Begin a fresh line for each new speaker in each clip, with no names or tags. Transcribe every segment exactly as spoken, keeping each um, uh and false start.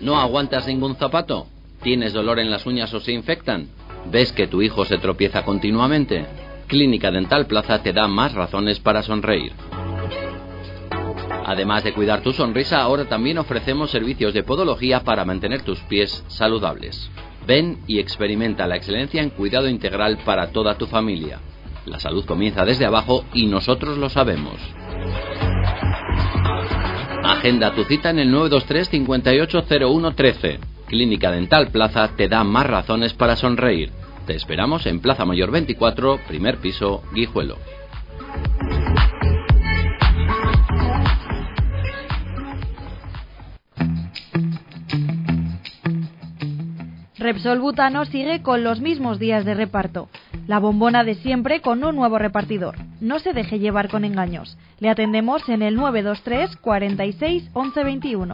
¿No aguantas ningún zapato? ¿Tienes dolor en las uñas o se infectan? ¿Ves que tu hijo se tropieza continuamente? Clínica Dental Plaza te da más razones para sonreír. Además de cuidar tu sonrisa, ahora también ofrecemos servicios de podología para mantener tus pies saludables. Ven y experimenta la excelencia en cuidado integral para toda tu familia. La salud comienza desde abajo y nosotros lo sabemos. Agenda tu cita en el nueve dos tres, cinco ocho cero uno uno tres. Clínica Dental Plaza te da más razones para sonreír. Te esperamos en Plaza Mayor veinticuatro, primer piso, Guijuelo.
Repsol Butano sigue con los mismos días de reparto. La bombona de siempre con un nuevo repartidor. No se deje llevar con engaños. Le atendemos en el nueve dos tres, cuarenta y seis, once veintiuno.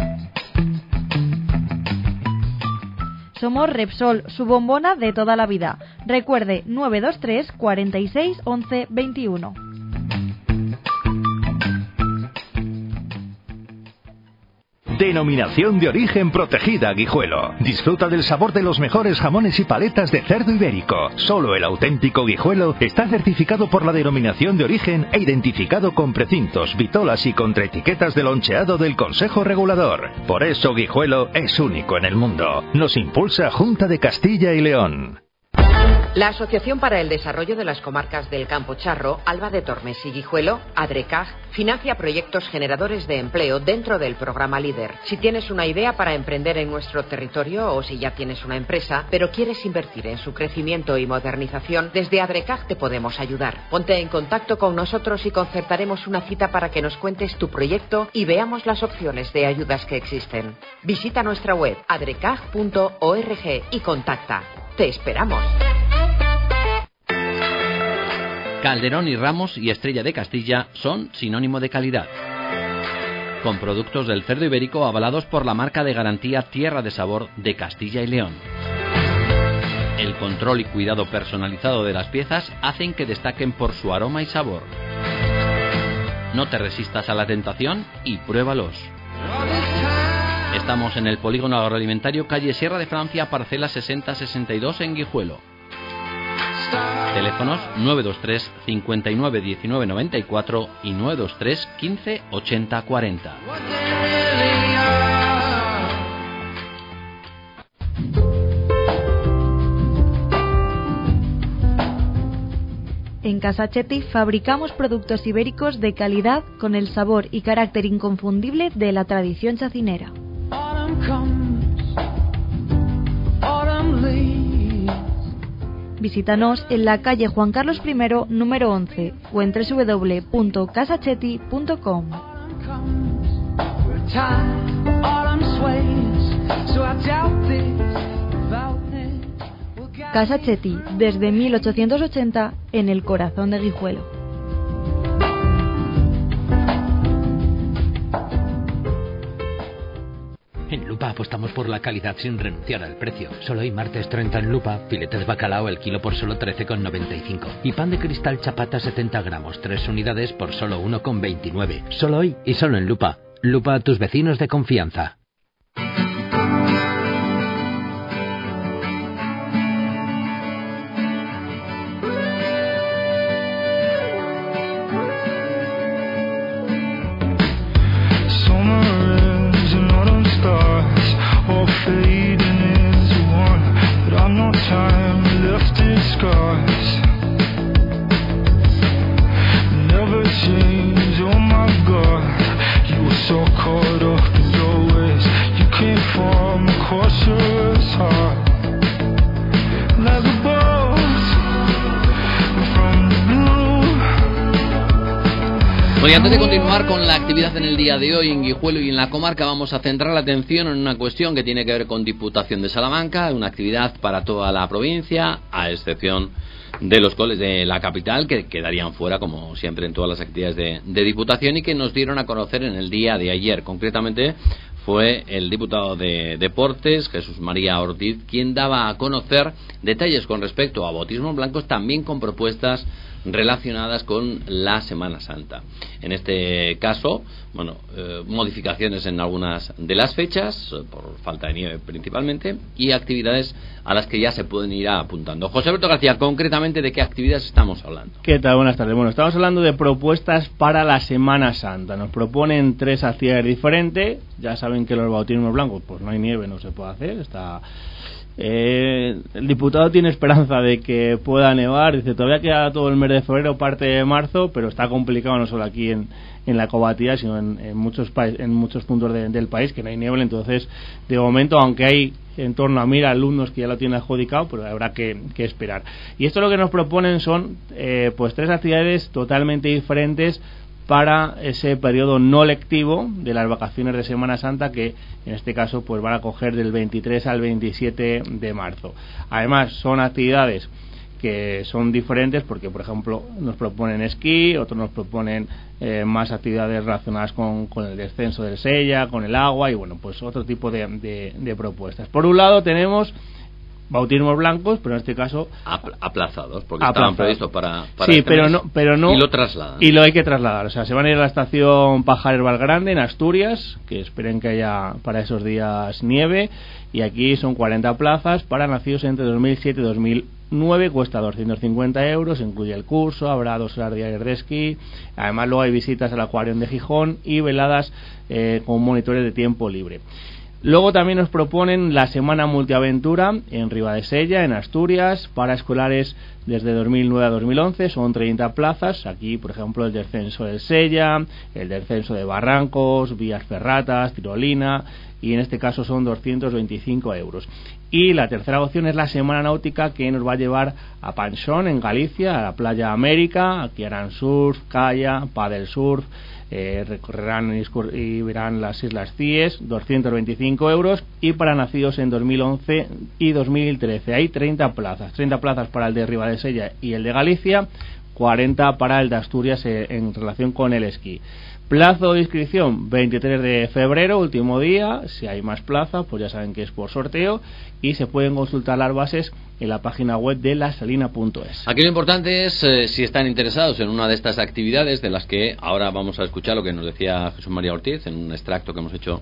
Somos Repsol, su bombona de toda la vida. Recuerde, nueve dos tres, cuarenta y seis, once veintiuno.
Denominación de origen protegida Guijuelo. Disfruta del sabor de los mejores jamones y paletas de cerdo ibérico. Solo el auténtico Guijuelo está certificado por la denominación de origen e identificado con precintos, vitolas y contraetiquetas de loncheado del Consejo Regulador. Por eso Guijuelo es único en el mundo. Nos impulsa Junta de Castilla y León.
La Asociación para el Desarrollo de las Comarcas del Campo Charro, Alba de Tormes y Guijuelo, ADRECAG, financia proyectos generadores de empleo dentro del programa LEADER. Si tienes una idea para emprender en nuestro territorio o si ya tienes una empresa, pero quieres invertir en su crecimiento y modernización, desde ADRECAG te podemos ayudar. Ponte en contacto con nosotros y concertaremos una cita para que nos cuentes tu proyecto y veamos las opciones de ayudas que existen. Visita nuestra web adrecag punto org y contacta. ¡Te esperamos!
Calderón y Ramos y Estrella de Castilla son sinónimo de calidad. Con productos del cerdo ibérico avalados por la marca de garantía Tierra de Sabor de Castilla y León. El control y cuidado personalizado de las piezas hacen que destaquen por su aroma y sabor. No te resistas a la tentación y pruébalos. Estamos en el Polígono Agroalimentario, calle Sierra de Francia, parcela sesenta sesenta y dos en Guijuelo. Teléfonos nueve dos tres, cincuenta y nueve, diecinueve noventa y cuatro y nueve dos tres, quince, ochenta cuarenta.
En Casa Chetti fabricamos productos ibéricos de calidad con el sabor y carácter inconfundible de la tradición chacinera. Visítanos en la calle Juan Carlos primero, número once, o en doble u doble u doble u punto casa chetti punto com. Casa Chetti, desde mil ochocientos ochenta, en el corazón de Guijuelo.
En Lupa apostamos por la calidad sin renunciar al precio. Solo hoy martes treinta en Lupa, filetes bacalao el kilo por solo trece con noventa y cinco. Y pan de cristal chapata setenta gramos, tres unidades por solo uno con veintinueve. Solo hoy y solo en Lupa. Lupa, tus vecinos de confianza.
Bueno, y antes de continuar con la actividad en el día de hoy en Guijuelo y en la comarca, vamos a centrar la atención en una cuestión que tiene que ver con Diputación de Salamanca, una actividad para toda la provincia, a excepción de los coles de la capital, que quedarían fuera, como siempre en todas las actividades de, de Diputación, y que nos dieron a conocer en el día de ayer. Concretamente fue el diputado de Deportes, Jesús María Ortiz, quien daba a conocer detalles con respecto a bautismos blancos, también con propuestas relacionadas con la Semana Santa. En este caso, bueno, eh, modificaciones en algunas de las fechas, eh, por falta de nieve principalmente, y actividades a las que ya se pueden ir apuntando. José Alberto García, concretamente, ¿de qué actividades estamos hablando?
¿Qué tal? Buenas tardes. Bueno, estamos hablando de propuestas para la Semana Santa. Nos proponen tres actividades diferentes. Ya saben que los bautismos blancos, pues no hay nieve, no se puede hacer. Está... Eh, el diputado tiene esperanza de que pueda nevar. Dice, todavía queda todo el mes de febrero, parte de marzo, pero está complicado no solo aquí en, en la Cobatía, sino en, en muchos pa- en muchos puntos de, del país que no hay niebla. Entonces, de momento, aunque hay en torno a mil alumnos que ya lo tienen adjudicado, pero habrá que, que esperar. Y esto lo que nos proponen son eh, pues tres actividades totalmente diferentes para ese periodo no lectivo de las vacaciones de Semana Santa, que en este caso pues van a coger del veintitrés al veintisiete de marzo. Además, son actividades que son diferentes porque, por ejemplo, nos proponen esquí, otros nos proponen eh, más actividades relacionadas con, con el descenso del Sella, con el agua y, bueno, pues otro tipo de, de, de propuestas. Por un lado tenemos bautismos blancos, pero en este caso
Apl- aplazados, porque
aplazados.
estaban previstos para, para
sí,
este
pero
mes,
no, pero no,
y lo trasladan.
Y lo hay que trasladar, o sea, se van a ir a la estación Pajares Valgrande en Asturias, que esperen que haya para esos días nieve, y aquí son cuarenta plazas para nacidos entre dos mil siete y dos mil nueve, cuesta doscientos cincuenta euros, incluye el curso, habrá dos horas diarias de esquí, además luego hay visitas al acuario de Gijón y veladas eh, con monitores de tiempo libre. Luego también nos proponen la Semana Multiaventura en Ribadesella, en Asturias, para escolares desde dos mil nueve a dos mil once, son treinta plazas. Aquí, por ejemplo, el descenso del Sella, el descenso de Barrancos, Vías Ferratas, Tirolina, y en este caso son doscientos veinticinco euros. Y la tercera opción es la Semana Náutica, que nos va a llevar a Panxón, en Galicia, a la playa América. Aquí harán surf, kayak, paddle surf, eh, recorrerán y, y verán las Islas Cíes, doscientos veinticinco euros. Y para nacidos en dos mil once y dos mil trece hay treinta plazas, treinta plazas para el de Ribadesella y el de Galicia, cuarenta para el de Asturias eh, en relación con el esquí. Plazo de inscripción veintitrés de febrero, último día. Si hay más plazas, pues ya saben que es por sorteo, y se pueden consultar las bases en la página web de lasalina punto es.
Aquí lo importante es, eh, si están interesados en una de estas actividades, de las que ahora vamos a escuchar lo que nos decía Jesús María Ortiz en un extracto que hemos hecho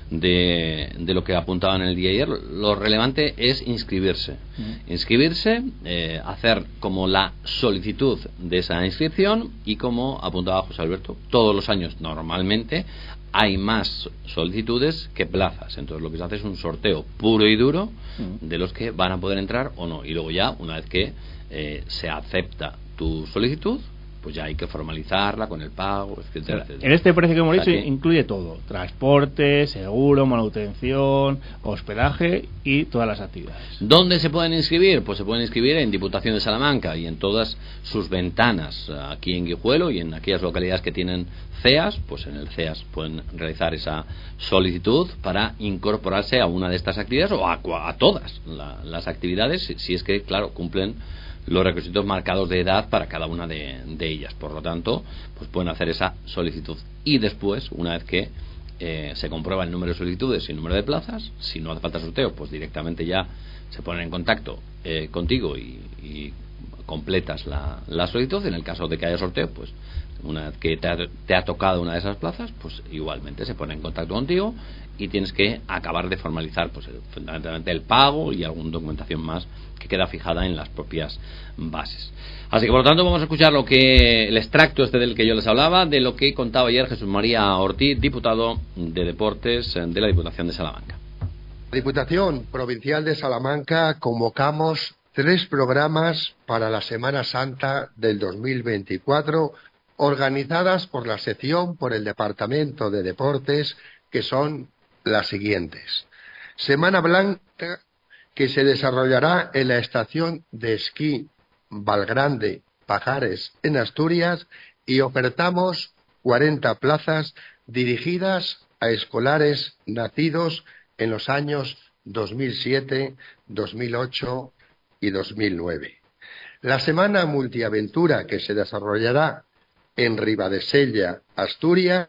de, de lo que apuntaban en el día de ayer, lo relevante es inscribirse. Mm. Inscribirse, eh, hacer como la solicitud de esa inscripción, y como apuntaba José Alberto, todos los años normalmente hay más solicitudes que plazas, entonces lo que se hace es un sorteo puro y duro de los que van a poder entrar o no, y luego ya, una vez que eh, se acepta tu solicitud, pues ya hay que formalizarla con el pago, etcétera, etcétera.
En este precio que hemos dicho,
o sea que
incluye todo: transporte, seguro, manutención, hospedaje y todas las actividades.
¿Dónde se pueden inscribir? Pues se pueden inscribir en Diputación de Salamanca y en todas sus ventanas, aquí en Guijuelo y en aquellas localidades que tienen C E A S, pues en el C E A S pueden realizar esa solicitud para incorporarse a una de estas actividades o a, a todas la, las actividades, si, si es que, claro, cumplen los requisitos marcados de edad para cada una de, de ellas. Por lo tanto, pues pueden hacer esa solicitud, y después, una vez que eh, se comprueba el número de solicitudes y el número de plazas, si no hace falta sorteo, pues directamente ya se ponen en contacto eh, contigo y, y completas la, la solicitud. En el caso de que haya sorteo, pues una vez que te ha, te ha tocado una de esas plazas, pues igualmente se pone en contacto contigo y tienes que acabar de formalizar, pues fundamentalmente el pago y alguna documentación más que queda fijada en las propias bases. Así que, por lo tanto, vamos a escuchar lo que el extracto este del que yo les hablaba, de lo que contaba ayer Jesús María Ortiz, diputado de Deportes de la Diputación de Salamanca.
Diputación Provincial de Salamanca convocamos tres programas para la Semana Santa del dos mil veinticuatro, organizadas por la sección, por el Departamento de Deportes, que son las siguientes: Semana Blanca, que se desarrollará en la estación de esquí Valgrande Pajares en Asturias, y ofertamos cuarenta plazas dirigidas a escolares nacidos en los años dos mil siete, dos mil ocho y dos mil nueve. La Semana Multiaventura, que se desarrollará en Ribadesella, Asturias,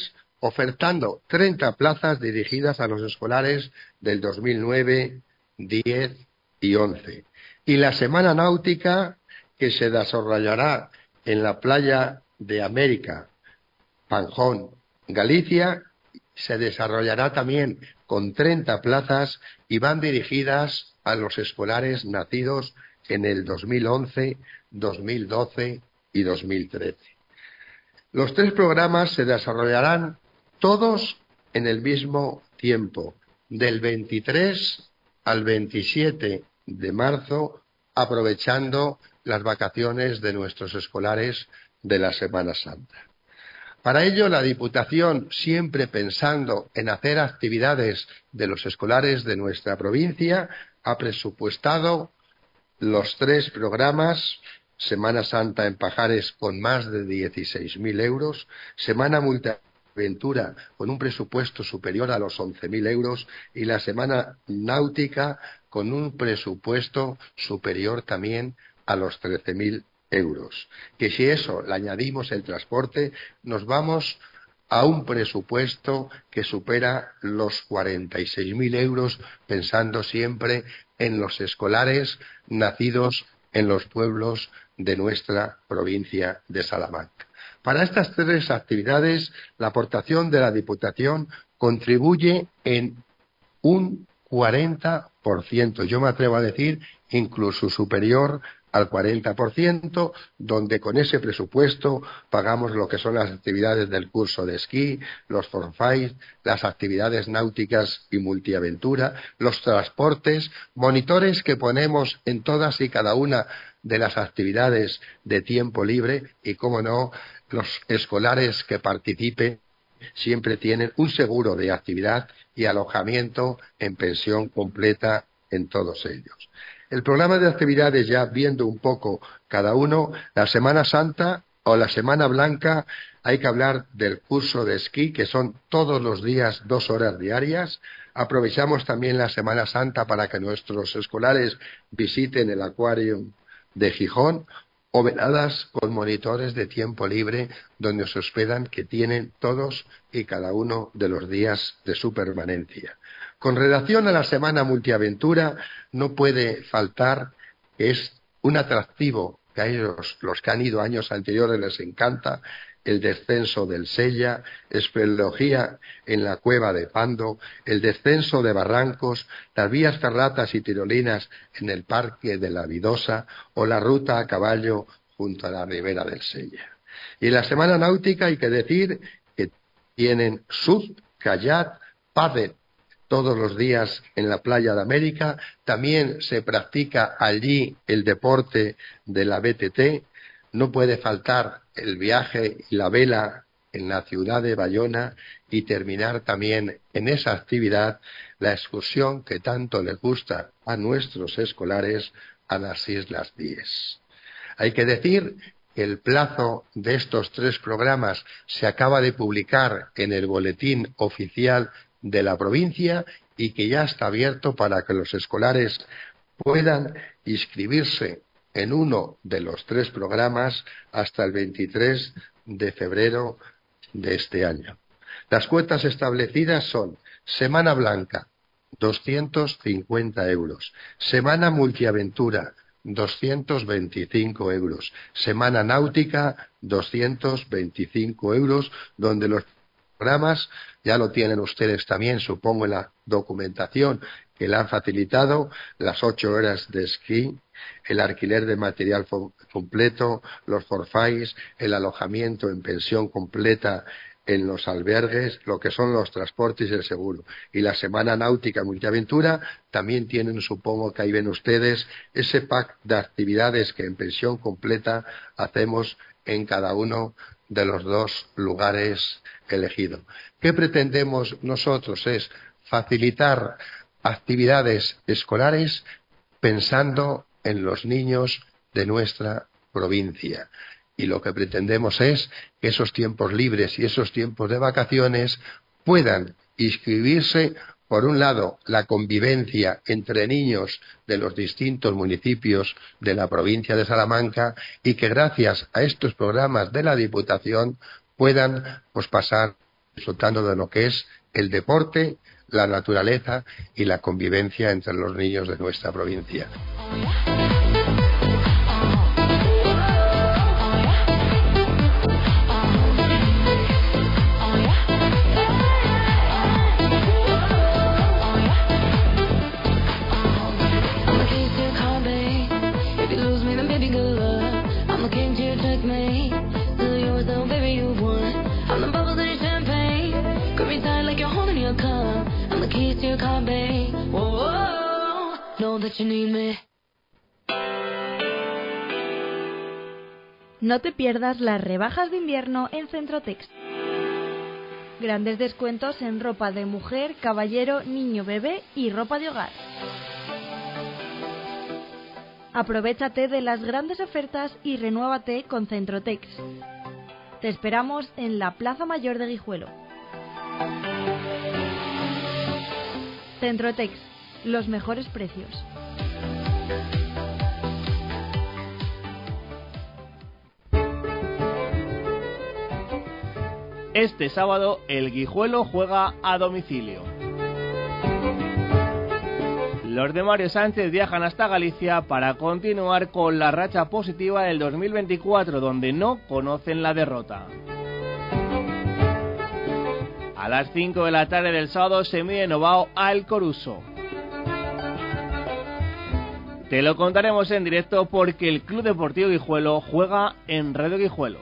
ofertando treinta plazas dirigidas a los escolares del dos mil nueve, diez y once. Y la Semana Náutica, que se desarrollará en la playa de América, Panjón, Galicia, se desarrollará también con treinta plazas y van dirigidas a los escolares nacidos en el dos mil once, dos mil doce y dos mil trece. Los tres programas se desarrollarán todos en el mismo tiempo, del veintitrés al veintisiete de marzo, aprovechando las vacaciones de nuestros escolares de la Semana Santa. Para ello, la Diputación, siempre pensando en hacer actividades de los escolares de nuestra provincia, ha presupuestado los tres programas: Semana Santa en Pajares con más de dieciséis mil euros, Semana Multiaventura con un presupuesto superior a los once mil euros y la Semana Náutica con un presupuesto superior también a los trece mil euros. Que si eso le añadimos el transporte, nos vamos a un presupuesto que supera los cuarenta y seis mil euros, pensando siempre en los escolares nacidos en los pueblos de nuestra provincia de Salamanca. Para estas tres actividades, la aportación de la Diputación contribuye en un cuarenta por ciento, yo me atrevo a decir incluso superior al cuarenta por ciento, donde con ese presupuesto pagamos lo que son las actividades del curso de esquí, los forfait, las actividades náuticas y multiaventura, los transportes, monitores que ponemos en todas y cada una de las actividades de tiempo libre y, cómo no, los escolares que participen siempre tienen un seguro de actividad y alojamiento en pensión completa en todos ellos. El programa de actividades, ya viendo un poco cada uno, la Semana Santa o la Semana Blanca, hay que hablar del curso de esquí, que son todos los días dos horas diarias. Aprovechamos también la Semana Santa para que nuestros escolares visiten el acuario de Gijón, o veladas con monitores de tiempo libre donde se hospedan, que tienen todos y cada uno de los días de su permanencia. Con relación a la Semana Multiaventura, no puede faltar que es un atractivo que a ellos, los que han ido años anteriores, les encanta: el descenso del Sella, espeleología en la cueva de Pando, el descenso de barrancos, las vías ferratas y tirolinas en el Parque de la Vidosa o la ruta a caballo junto a la ribera del Sella. Y en la Semana Náutica hay que decir que tienen surf, kayak, pádel todos los días en la playa de América. También se practica allí el deporte de la B T T. No puede faltar el viaje y la vela en la ciudad de Bayona, y terminar también en esa actividad la excursión que tanto les gusta a nuestros escolares a las Islas Diez. Hay que decir que el plazo de estos tres programas se acaba de publicar en el boletín oficial de la provincia y que ya está abierto para que los escolares puedan inscribirse en uno de los tres programas hasta el veintitrés de febrero de este año. Las cuotas establecidas son: Semana Blanca, doscientos cincuenta euros; Semana Multiaventura, doscientos veinticinco euros; Semana Náutica, doscientos veinticinco euros, donde los programas ya lo tienen ustedes también, supongo, en la documentación que le han facilitado: las ocho horas de esquí, el alquiler de material completo, los forfais, el alojamiento en pensión completa en los albergues, lo que son los transportes y el seguro. Y la Semana Náutica Multiaventura también tienen, supongo que ahí ven ustedes, ese pack de actividades que en pensión completa hacemos en cada uno de los dos lugares elegidos. ¿Qué pretendemos nosotros? Es facilitar actividades escolares pensando en los niños de nuestra provincia. Y lo que pretendemos es que esos tiempos libres y esos tiempos de vacaciones puedan inscribirse, por un lado, la convivencia entre niños de los distintos municipios de la provincia de Salamanca, y que gracias a estos programas de la Diputación puedan pues pasar disfrutando de lo que es el deporte, la naturaleza y la convivencia entre los niños de nuestra provincia.
keys to your car, babe. Whoa, know that you need me.
No te pierdas las rebajas de invierno en Centrotex. Grandes descuentos en ropa de mujer, caballero, niño, bebé y ropa de hogar. Aprovéchate de las grandes ofertas y renuévate con Centrotex. Te esperamos en la Plaza Mayor de Guijuelo. Centrotex, los mejores precios.
Este sábado el Guijuelo juega a domicilio. Los de Mario Sánchez viajan hasta Galicia para continuar con la racha positiva del dos mil veinticuatro, donde no conocen la derrota. A las cinco de la tarde del sábado se mide Novao al Coruso. Te lo contaremos en directo porque el Club Deportivo Guijuelo juega en Radio Guijuelo.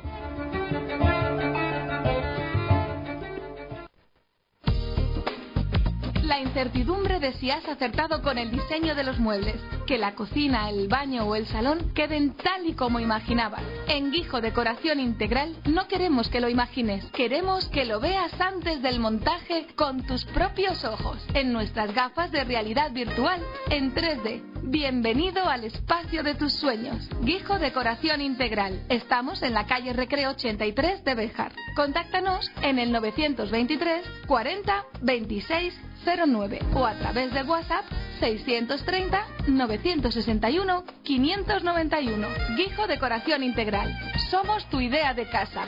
La incertidumbre de si has acertado con el diseño de los muebles, que la cocina, el baño o el salón queden tal y como imaginabas. En Guijo Decoración Integral no queremos que lo imagines, queremos que lo veas antes del montaje con tus propios ojos, en nuestras gafas de realidad virtual en tres D. Bienvenido al espacio de tus sueños. Guijo Decoración Integral. Estamos en la calle Recreo ochenta y tres de Béjar. Contáctanos en el novecientos veintitrés cuarenta veintiséis cero nueve o a través de WhatsApp seiscientos treinta novecientos sesenta y uno quinientos noventa y uno. Guijo Decoración Integral. Somos tu idea de casa.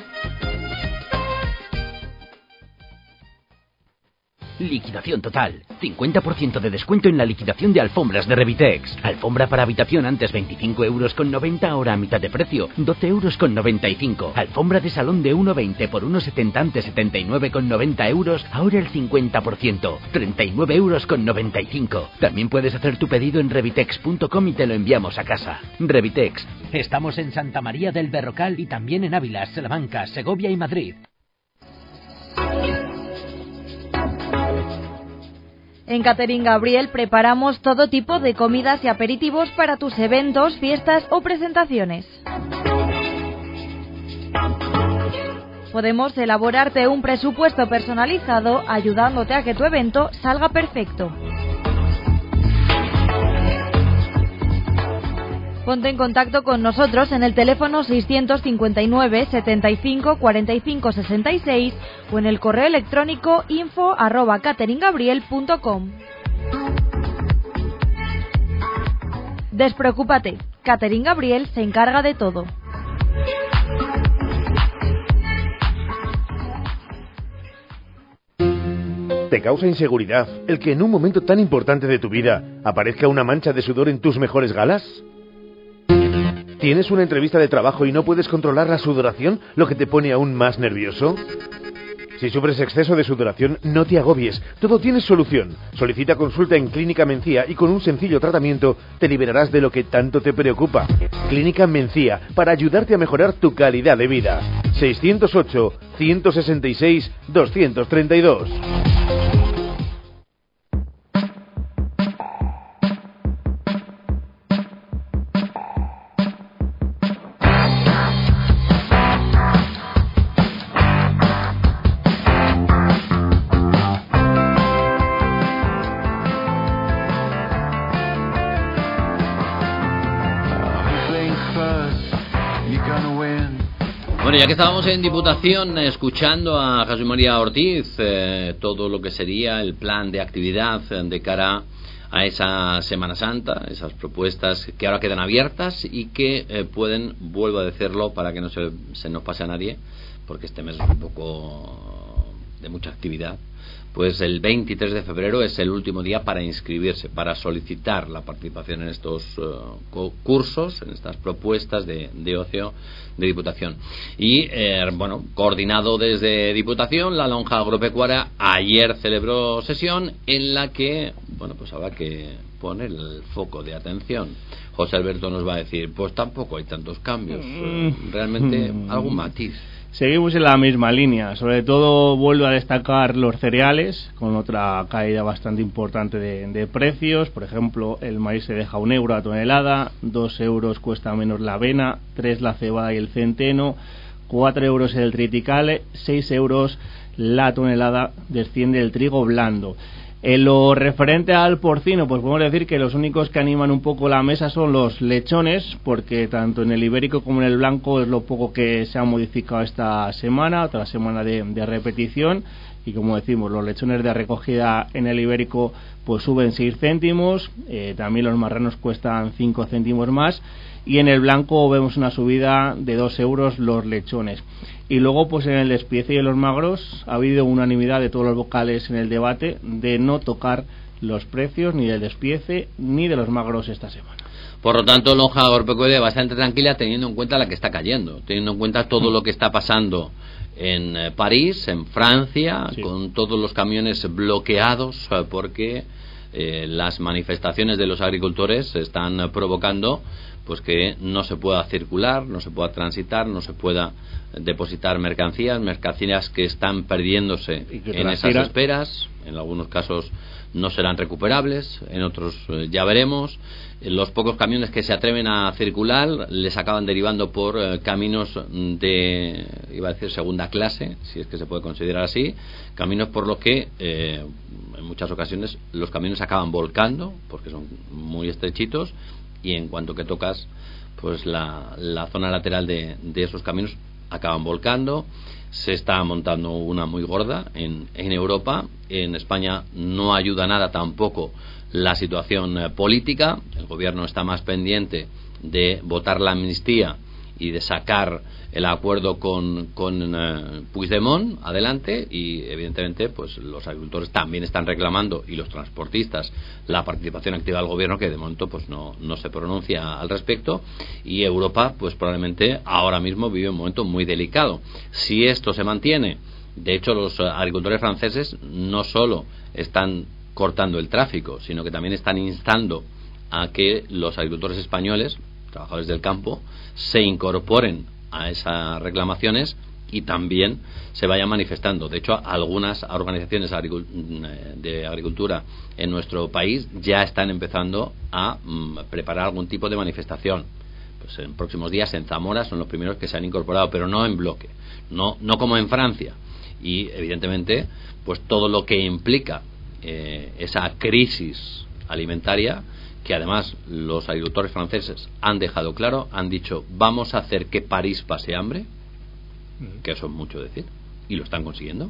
Liquidación total. cincuenta por ciento de descuento en la liquidación de alfombras de Revitex. Alfombra para habitación antes veinticinco euros con noventa, ahora a mitad de precio, doce euros con noventa y cinco. Alfombra de salón de uno veinte por uno setenta antes setenta y nueve con noventa euros, ahora el cincuenta por ciento, treinta y nueve euros con noventa y cinco. También puedes hacer tu pedido en revitex punto com y te lo enviamos a casa. Revitex.
Estamos en Santa María del Berrocal y también en Ávila, Salamanca, Segovia y Madrid.
En Catering Gabriel preparamos todo tipo de comidas y aperitivos para tus eventos, fiestas o presentaciones. Podemos elaborarte un presupuesto personalizado ayudándote a que tu evento salga perfecto. Ponte en contacto con nosotros en el teléfono seiscientos cincuenta y nueve setenta y cinco cuarenta y cinco sesenta y seis o en el correo electrónico info arroba catering gabriel punto com. Despreocúpate, Catering Gabriel se encarga de todo.
¿Te causa inseguridad el que en un momento tan importante de tu vida aparezca una mancha de sudor en tus mejores galas? ¿Tienes una entrevista de trabajo y no puedes controlar la sudoración, lo que te pone aún más nervioso? Si sufres exceso de sudoración, no te agobies, todo tiene solución. Solicita consulta en Clínica Mencía y con un sencillo tratamiento te liberarás de lo que tanto te preocupa. Clínica Mencía, para ayudarte a mejorar tu calidad de vida. seiscientos ocho, ciento sesenta y seis, doscientos treinta y dos.
Bueno, ya que estábamos en Diputación escuchando a Jesús María Ortiz, eh, todo lo que sería el plan de actividad de cara a esa Semana Santa, esas propuestas que ahora quedan abiertas y que eh, pueden, vuelvo a decirlo para que no se, se nos pase a nadie, porque este mes es un poco de mucha actividad, pues el veintitrés de febrero es el último día para inscribirse, para solicitar la participación en estos uh, cursos, en estas propuestas de, de ocio de Diputación. Y, eh, bueno, coordinado desde Diputación, la Lonja Agropecuaria ayer celebró sesión en la que, bueno, pues habrá que poner el foco de atención. José Alberto nos va a decir, pues tampoco hay tantos cambios, eh, realmente algún matiz.
Seguimos en la misma línea, sobre todo vuelvo a destacar los cereales, con otra caída bastante importante de, de precios. Por ejemplo, el maíz se deja un euro a tonelada, dos euros cuesta menos la avena, tres la cebada y el centeno, cuatro euros el triticale, seis euros la tonelada desciende el trigo blando. En lo referente al porcino, pues podemos decir que los únicos que animan un poco la mesa son los lechones, porque tanto en el ibérico como en el blanco es lo poco que se ha modificado esta semana, otra semana de, de repetición, y como decimos, los lechones de recogida en el ibérico pues suben seis céntimos, eh, también los marranos cuestan cinco céntimos más, y en el blanco vemos una subida de dos euros los lechones. Y luego pues en el despiece y en los magros ha habido unanimidad de todos los vocales en el debate de no tocar los precios ni del despiece ni de los magros esta semana.
Por lo tanto, lonja agropecuaria bastante tranquila, teniendo en cuenta la que está cayendo, teniendo en cuenta todo lo que está pasando en eh, París, en Francia, sí, con todos los camiones bloqueados eh, porque eh, las manifestaciones de los agricultores están eh, provocando pues que no se pueda circular, no se pueda transitar, no se pueda depositar mercancías, mercancías que están perdiéndose en esas tiran. esperas, en algunos casos no serán recuperables, en otros eh, ya veremos. Los pocos camiones que se atreven a circular les acaban derivando por eh, caminos de, iba a decir segunda clase, si es que se puede considerar así, caminos por los que eh, en muchas ocasiones los camiones acaban volcando porque son muy estrechitos, y en cuanto que tocas pues la, la zona lateral de, de esos caminos acaban volcando. Se está montando una muy gorda en, en Europa. En España no ayuda nada tampoco la situación eh, política. El gobierno está más pendiente de votar la amnistía y de sacar el acuerdo con, con eh, Puigdemont adelante, y evidentemente pues los agricultores también están reclamando, y los transportistas, la participación activa del gobierno, que de momento pues no, no se pronuncia al respecto. Y Europa pues probablemente ahora mismo vive un momento muy delicado. Si esto se mantiene, de hecho los agricultores franceses no solo están cortando el tráfico, sino que también están instando a que los agricultores españoles, trabajadores del campo, se incorporen a esas reclamaciones y también se vayan manifestando. De hecho, algunas organizaciones de agricultura en nuestro país ya están empezando a mm, preparar algún tipo de manifestación. Pues en próximos días en Zamora son los primeros que se han incorporado, pero no en bloque, no, no como en Francia. Y evidentemente, pues todo lo que implica eh, esa crisis alimentaria, que además los agricultores franceses han dejado claro, han dicho vamos a hacer que París pase hambre, que eso es mucho decir, y lo están consiguiendo.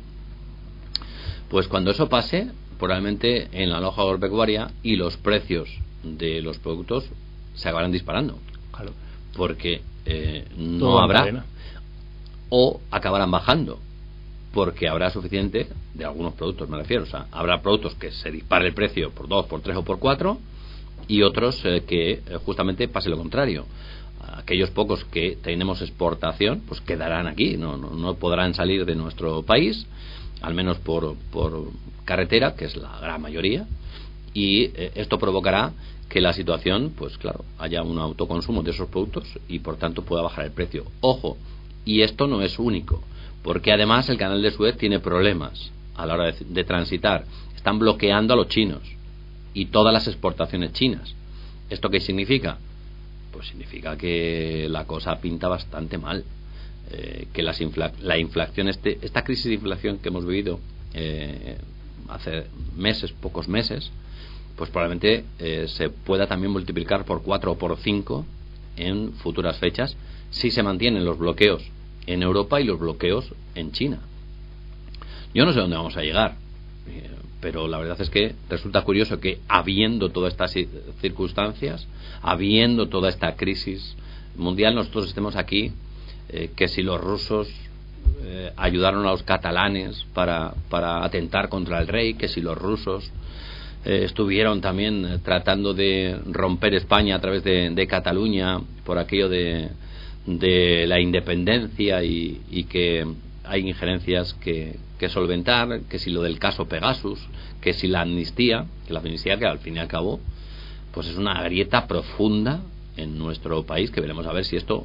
Pues cuando eso pase, probablemente en la lonja agropecuaria y los precios de los productos se acabarán disparando, claro, porque eh, no habrá, o acabarán bajando, porque habrá suficiente de algunos productos, me refiero, o sea, habrá productos que se dispare el precio por dos, por tres o por cuatro, y otros eh, que eh, justamente pase lo contrario. Aquellos pocos que tenemos exportación pues quedarán aquí, no, no, no podrán salir de nuestro país, al menos por, por carretera, que es la gran mayoría, y eh, esto provocará que la situación, pues claro, haya un autoconsumo de esos productos y por tanto pueda bajar el precio. Ojo, y esto no es único, porque además el canal de Suez tiene problemas a la hora de, de transitar. Están bloqueando a los chinos y todas las exportaciones chinas. ¿Esto qué significa? Pues significa que la cosa pinta bastante mal, eh, que las infla- la inflación, este, esta crisis de inflación que hemos vivido eh, hace meses, pocos meses, pues probablemente eh, se pueda también multiplicar por cuatro o por cinco en futuras fechas si se mantienen los bloqueos en Europa y los bloqueos en China. Yo no sé dónde vamos a llegar, eh, pero la verdad es que resulta curioso que habiendo todas estas circunstancias, habiendo toda esta crisis mundial, nosotros estemos aquí, eh, que si los rusos eh, ayudaron a los catalanes para, para atentar contra el rey, que si los rusos eh, estuvieron también eh, tratando de romper España a través de, de Cataluña por aquello de, de la independencia y, y que hay injerencias que, que solventar, que si lo del caso Pegasus, que si la amnistía, que la amnistía que al fin y al cabo pues es una grieta profunda en nuestro país, que veremos a ver si esto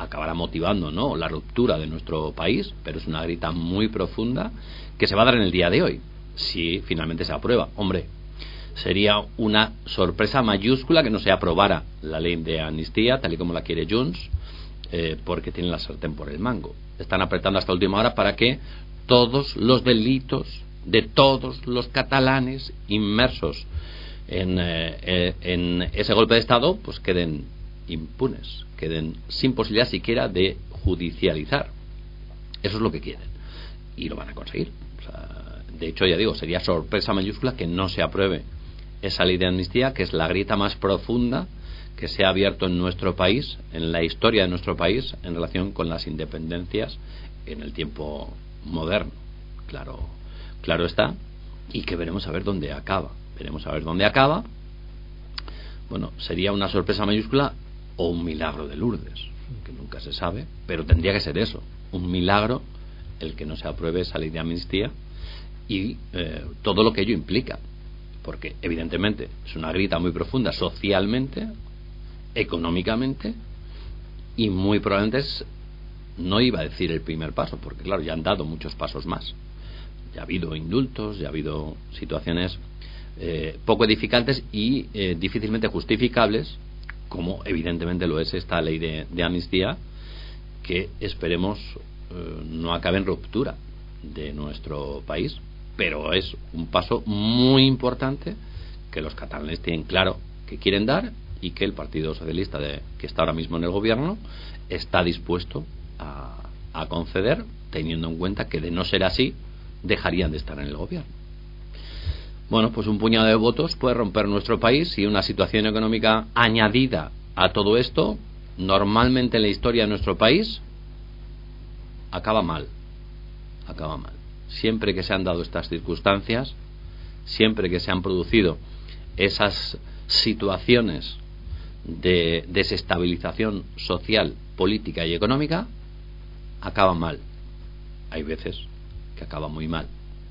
acabará motivando, ¿no?, la ruptura de nuestro país, pero es una grieta muy profunda que se va a dar en el día de hoy, si finalmente se aprueba. Hombre, sería una sorpresa mayúscula que no se aprobara la ley de amnistía tal y como la quiere Junts, eh, porque tienen la sartén por el mango. Están apretando hasta última hora para que todos los delitos de todos los catalanes inmersos en, eh, en ese golpe de Estado pues queden impunes, queden sin posibilidad siquiera de judicializar. Eso es lo que quieren y lo van a conseguir. O sea, de hecho, ya digo, sería sorpresa mayúscula que no se apruebe esa ley de amnistía, que es la grieta más profunda que se ha abierto en nuestro país, en la historia de nuestro país, en relación con las independencias en el tiempo moderno. Claro, claro está, y que veremos a ver dónde acaba. Veremos a ver dónde acaba. Bueno, sería una sorpresa mayúscula o un milagro de Lourdes, que nunca se sabe, pero tendría que ser eso, un milagro el que no se apruebe esa ley de amnistía y eh, todo lo que ello implica, porque evidentemente es una grieta muy profunda socialmente, económicamente, y muy probablemente es, no iba a decir el primer paso, porque claro, ya han dado muchos pasos más, ya ha habido indultos, ya ha habido situaciones eh, poco edificantes y eh, difícilmente justificables, como evidentemente lo es esta ley de, de amnistía, que esperemos eh, no acabe en ruptura de nuestro país, pero es un paso muy importante que los catalanes tienen claro que quieren dar y que el Partido Socialista, de, que está ahora mismo en el gobierno, está dispuesto a, a conceder, teniendo en cuenta que de no ser así dejarían de estar en el gobierno. Bueno, pues un puñado de votos puede romper nuestro país, y una situación económica añadida a todo esto, normalmente en la historia de nuestro país, acaba mal. Acaba mal. Siempre que se han dado estas circunstancias, siempre que se han producido esas situaciones de desestabilización social, política y económica, acaba mal. Hay veces que acaba muy mal.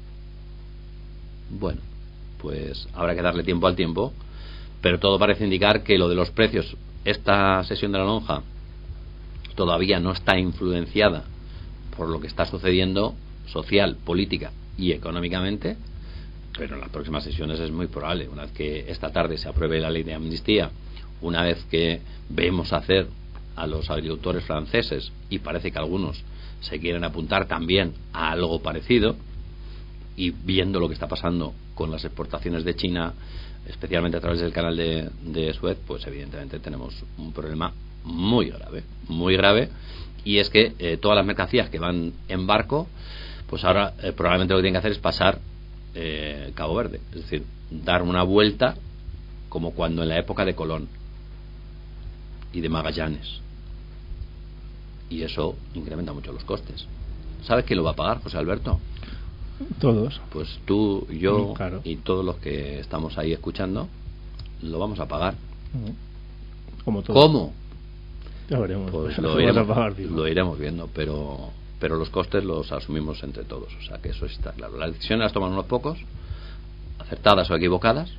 Bueno, pues habrá que darle tiempo al tiempo, pero todo parece indicar que lo de los precios, esta sesión de la lonja todavía no está influenciada por lo que está sucediendo social, política y económicamente, pero en las próximas sesiones es muy probable, una vez que esta tarde se apruebe la ley de amnistía, una vez que vemos hacer a los agricultores franceses, y parece que algunos se quieren apuntar también a algo parecido, y viendo lo que está pasando con las exportaciones de China, especialmente a través del canal de, de Suez, pues evidentemente tenemos un problema muy grave, muy grave, y es que eh, todas las mercancías que van en barco, pues ahora eh, probablemente lo que tienen que hacer es pasar eh, Cabo Verde, es decir, dar una vuelta como cuando en la época de Colón y de Magallanes, y eso incrementa mucho los costes. ¿Sabes quién lo va a pagar, José Alberto?
Todos.
Pues tú, yo,
claro,
y todos los que estamos ahí escuchando lo vamos a pagar.
Como todos.
¿Cómo?
Ya veremos.
Pues lo,
lo,
iremos,
pagar,
lo iremos viendo, pero pero los costes los asumimos entre todos, o sea que eso está claro. Las decisiones las toman unos pocos, acertadas o equivocadas,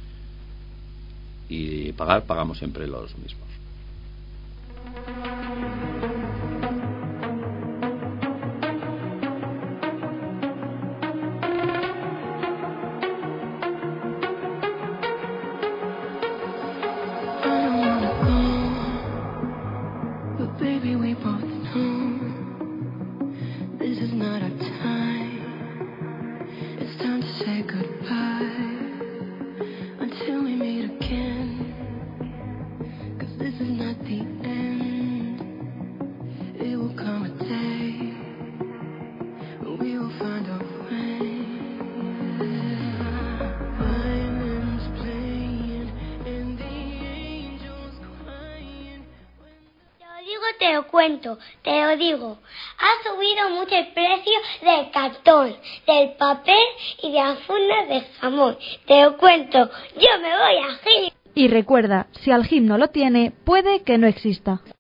y pagar, pagamos siempre los mismos.
Te lo cuento, te lo digo, ha subido mucho el precio del cartón, del papel y de las fundas de jamón. Te lo cuento, yo me voy a Gil.
Y recuerda, si Algim no lo tiene, puede que no exista.